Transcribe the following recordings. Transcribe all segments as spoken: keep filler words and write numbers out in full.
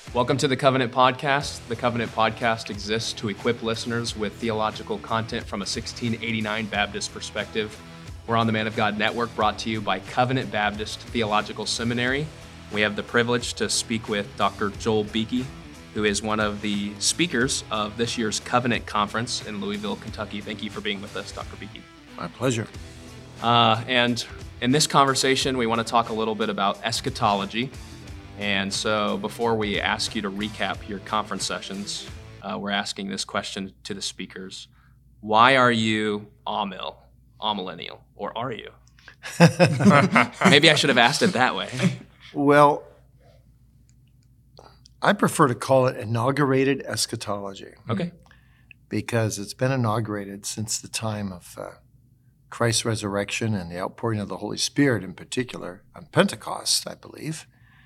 Welcome to the Covenant Podcast. The Covenant Podcast exists to equip listeners with theological content from a sixteen eighty-nine Baptist perspective. We're on the Man of God Network, brought to you by Covenant Baptist Theological Seminary. We have the privilege to speak with Doctor Joel Beeke, who is one of the speakers of this year's Covenant Conference in Louisville, Kentucky. Thank you for being with us, Doctor Beeke. My pleasure. Uh, and in this conversation, we want to talk a little bit about eschatology. And so before we ask you to recap your conference sessions, uh, we're asking this question to the speakers. Why are you amil, amillennial, or are you? Maybe I should have asked it that way. Well, I prefer to call it inaugurated eschatology. Okay. Because it's been inaugurated since the time of uh, Christ's resurrection and the outpouring of the Holy Spirit in particular, on Pentecost, I believe.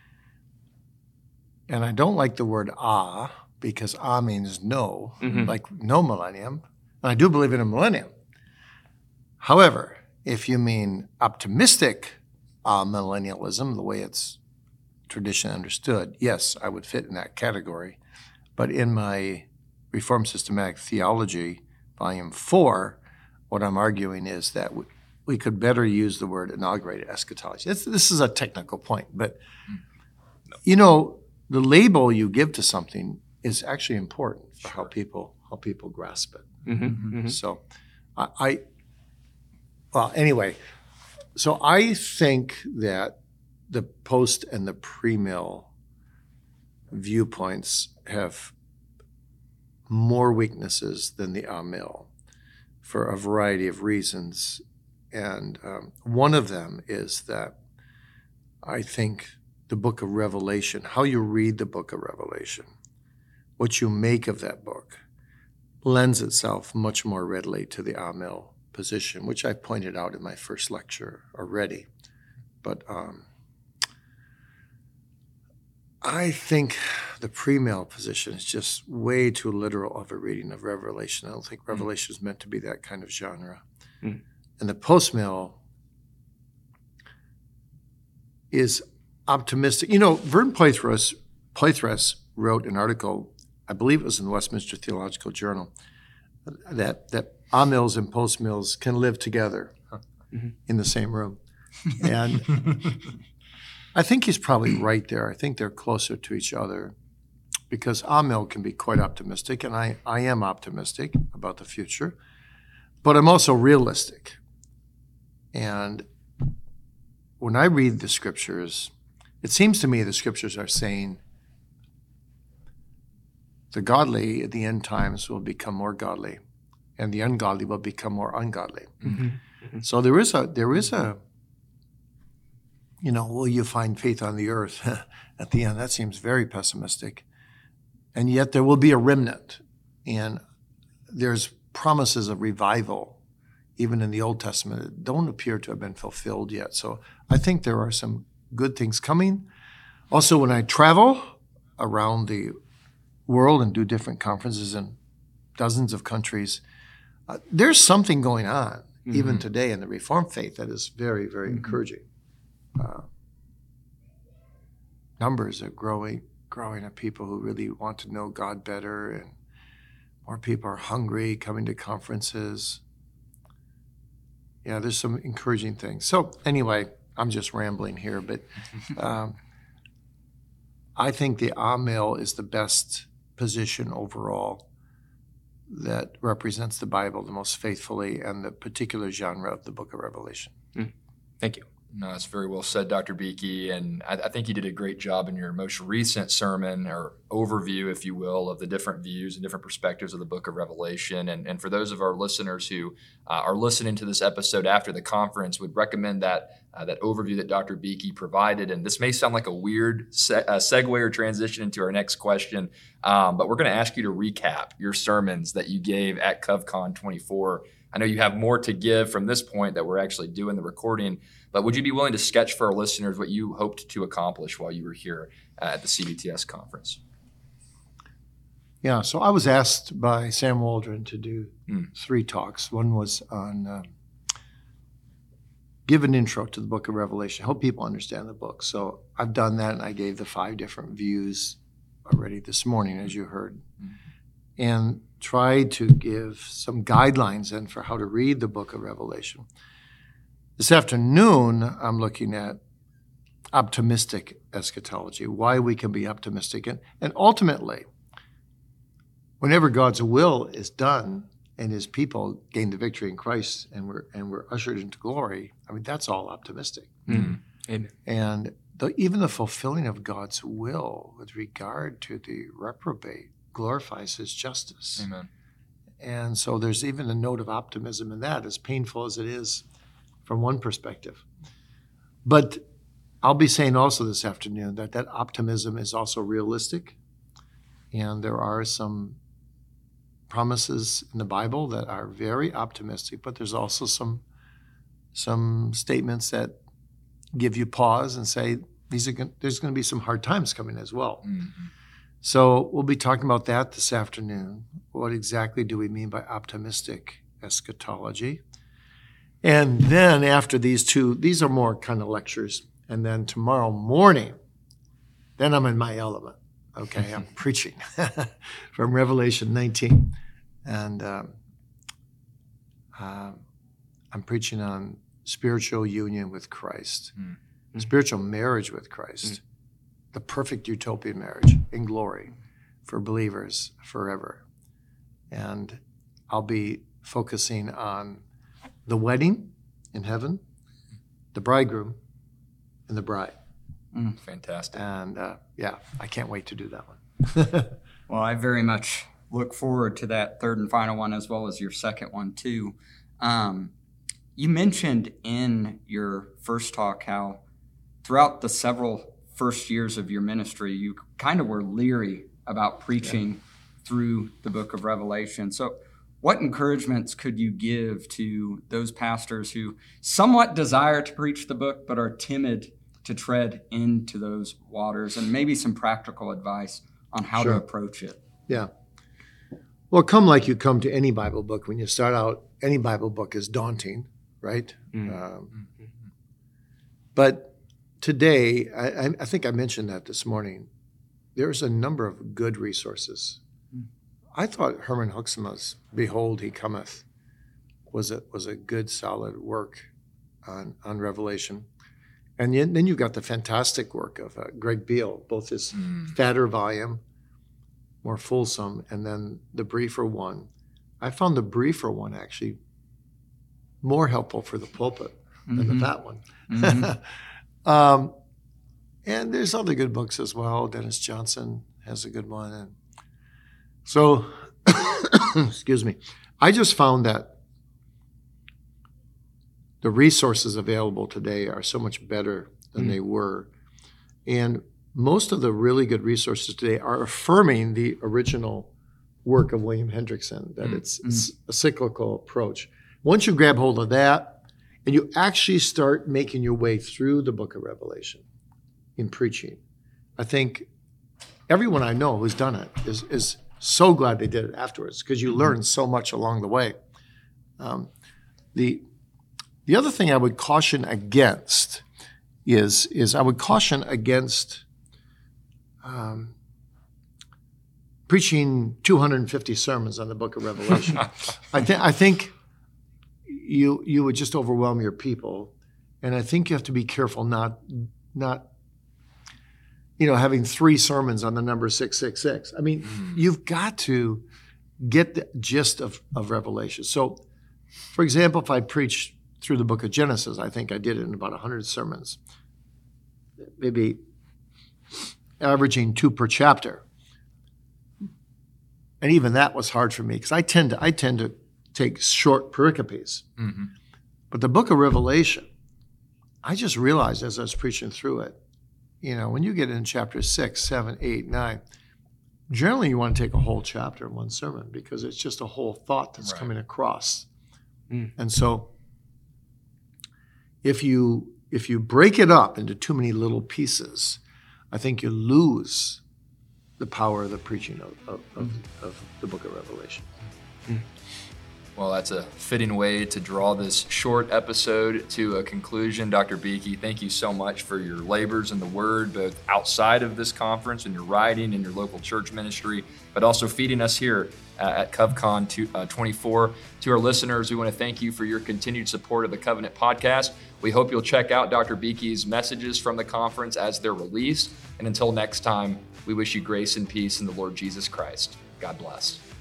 And I don't like the word ah, because ah means no, mm-hmm. like no millennium. And I do believe in a millennium. However, if you mean optimistic ah millennialism, the way it's traditionally understood, yes, I would fit in that category. But in my Reformed Systematic Theology, Volume four, what I'm arguing is that we could better use the word inaugurated eschatology. It's, this is a technical point, but you know, the label you give to something is actually important for sure. how people how people grasp it. Mm-hmm, mm-hmm. So, I, I well anyway, so I think that the post and the pre-mill viewpoints have more weaknesses than the amill for a variety of reasons, and um, one of them is that I think the book of Revelation, how you read the book of Revelation, what you make of that book, lends itself much more readily to the amill position, which I pointed out in my first lecture already. But um, I think the pre-mill position is just way too literal of a reading of Revelation. I don't think Revelation is meant to be that kind of genre. Mm. And the post-mill is optimistic. You know, Vern Poythress, Poythress wrote an article, I believe it was in the Westminster Theological Journal, that that amills and post-mills can live together mm-hmm. in the same room. And I think he's probably right there. I think they're closer to each other because amill can be quite optimistic, and I, I am optimistic about the future, but I'm also realistic. And when I read the scriptures, it seems to me the scriptures are saying the godly at the end times will become more godly, and the ungodly will become more ungodly. Mm-hmm. Mm-hmm. So there is a there is a you know, will you find faith on the earth at the end? That seems very pessimistic, and yet there will be a remnant, and there's promises of revival, even in the Old Testament, that don't appear to have been fulfilled yet. So I think there are some good things coming. Also, when I travel around the world and do different conferences in dozens of countries, uh, there's something going on, mm-hmm. even today in the Reformed faith, that is very, very mm-hmm. encouraging. Uh, numbers are growing, growing of people who really want to know God better, and more people are hungry, coming to conferences. Yeah, there's some encouraging things. So anyway, I'm just rambling here, but um, I think the amill is the best position overall that represents the Bible the most faithfully and the particular genre of the book of Revelation. Mm. Thank you. No, that's very well said, Doctor Beeke, and I, I think you did a great job in your most recent sermon, or overview, if you will, of the different views and different perspectives of the book of Revelation. And, and for those of our listeners who uh, are listening to this episode after the conference, would recommend that uh, that overview that Doctor Beeke provided. And this may sound like a weird se- uh, segue or transition into our next question, um, but we're going to ask you to recap your sermons that you gave at CovCon twenty-four. I know you have more to give from this point that we're actually doing the recording, but would you be willing to sketch for our listeners what you hoped to accomplish while you were here uh, at the C B T S conference? Yeah, so I was asked by Sam Waldron to do mm. three talks. One was on uh, give an intro to the book of Revelation, help people understand the book. So I've done that, and I gave the five different views already this morning, as you heard, and tried to give some guidelines then for how to read the book of Revelation. This afternoon, I'm looking at optimistic eschatology, why we can be optimistic. And, and ultimately, whenever God's will is done and his people gain the victory in Christ and we're, and we're ushered into glory, I mean, that's all optimistic. Mm. Amen. And the, even the fulfilling of God's will with regard to the reprobate glorifies his justice. Amen. And so there's even a note of optimism in that, as painful as it is from one perspective. But I'll be saying also this afternoon that that optimism is also realistic. And there are some promises in the Bible that are very optimistic, but there's also some some statements that give you pause and say, these are going, there's going to be some hard times coming as well. Mm-hmm. So we'll be talking about that this afternoon. What exactly do we mean by optimistic eschatology? And then after these two, these are more kind of lectures. And then tomorrow morning, then I'm in my element. Okay, I'm preaching from Revelation nineteen. And um, uh, I'm preaching on spiritual union with Christ, mm-hmm. spiritual marriage with Christ, mm-hmm. the perfect utopian marriage in glory for believers forever. And I'll be focusing on the wedding in heaven, the bridegroom, and the bride. Mm. Fantastic. And uh, yeah, I can't wait to do that one. Well, I very much look forward to that third and final one, as well as your second one too. Um, you mentioned in your first talk how throughout the several first years of your ministry, you kind of were leery about preaching yeah. through the book of Revelation. So what encouragements could you give to those pastors who somewhat desire to preach the book but are timid to tread into those waters, and maybe some practical advice on how sure. to approach it? Yeah. Well, come like you come to any Bible book. When you start out, any Bible book is daunting, right? Mm-hmm. Um, but today, I, I think I mentioned that this morning, there's a number of good resources. Mm-hmm. I thought Herman Hoeksema's Behold, He Cometh was a, was a good, solid work on, on Revelation. And then you've got the fantastic work of uh, Greg Beale, both his mm. fatter volume, more fulsome, and then the briefer one. I found the briefer one actually more helpful for the pulpit mm-hmm. than the fat one. Mm-hmm. um, and there's other good books as well. Dennis Johnson has a good one. And so, excuse me, I just found that the resources available today are so much better than mm. they were. And most of the really good resources today are affirming the original work of William Hendrickson, that mm. it's, mm. it's a cyclical approach. Once you grab hold of that, and you actually start making your way through the book of Revelation in preaching, I think everyone I know who's done it is, is so glad they did it afterwards, because you mm-hmm. learn so much along the way. Um, the The other thing I would caution against is, is I would caution against um, preaching two hundred fifty sermons on the book of Revelation. I, th- I think you you would just overwhelm your people, and I think you have to be careful not not you know having three sermons on the number six six six. I mean, mm. you've got to get the gist of, of Revelation. So, for example, if I preach through the book of Genesis, I think I did it in about one hundred sermons, maybe averaging two per chapter. And even that was hard for me, because I tend to I tend to take short pericopes. Mm-hmm. But the book of Revelation, I just realized as I was preaching through it, you know, when you get in chapter six, seven, eight, nine, generally you want to take a whole chapter in one sermon, because it's just a whole thought that's right. coming across. Mm. And so If you if you break it up into too many little pieces, I think you lose the power of the preaching of, of, of, of the book of Revelation. Well, that's a fitting way to draw this short episode to a conclusion. Doctor Beeke, thank you so much for your labors in the Word, both outside of this conference and your writing and your local church ministry, but also feeding us here at CovCon twenty-four. To our listeners, we want to thank you for your continued support of the Covenant Podcast. We hope you'll check out Doctor Beeke's messages from the conference as they're released. And until next time, we wish you grace and peace in the Lord Jesus Christ. God bless.